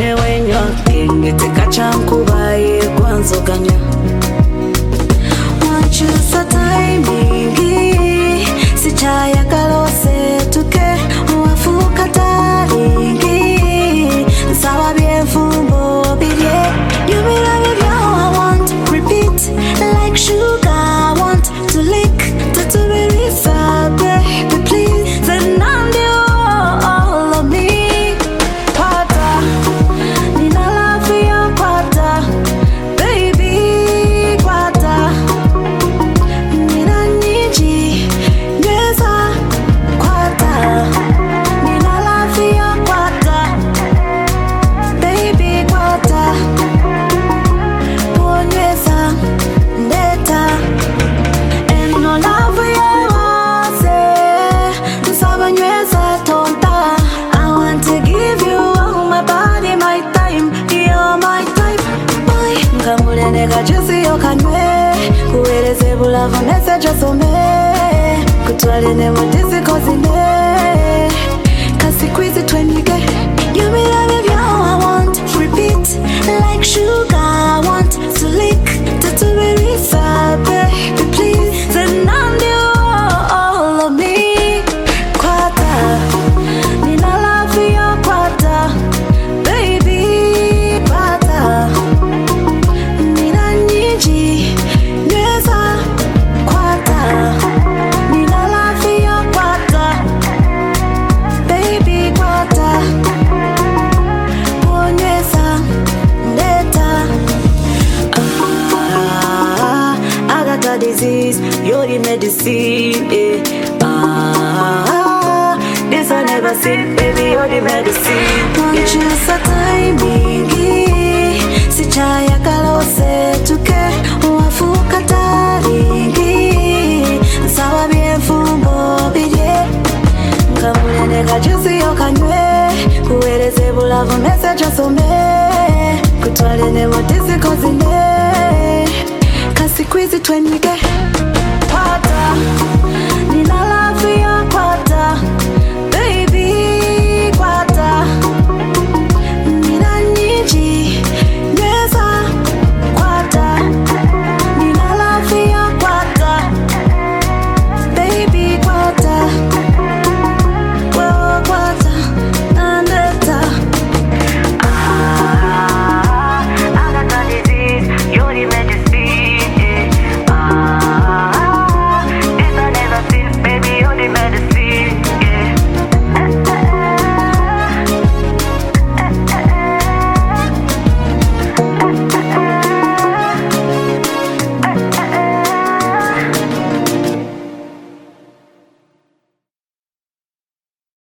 Manye wenyo kingi tikachankubaye kwanzoganya. Wanchusa timing sichaya kalose tuke wafuka taringi sawa biefumbo bidye. You be love how I want, repeat like sugar. I want to lick to release baby please. Then I'm the all of me. Kwata nina love ya kwata baby kwata nina niji nyeza kwata nina love ya kwata baby kwata ponyeza ndeta eno love ya wase nsabanyeza tonta. I want to give you all my body, my time, you're my type. Boy, ngamulene kajusi yokanywe kueleze bulavu message asome kutwalene mutisi kozine kasi kwizi twenike. You be love how I want, repeat like sugar. I want to lick to release baby please. Then I'm the all of me. Kwata nina love ya kwata baby kwata nina niji nyeza kwata nina love ya kwata baby kwata ponyeza ndeta. I got a disease, you're the medicine, this I never seen, baby, you're the medicine. Want you sa timing, sichaya kalose tuke wafuka taringi sawa biefumbo bidye. Ngamulene kajusi yokanywe kueleze bulavu message asome kutwalene mutisi kozine kasi kwizi twenike. Kwata nina love ya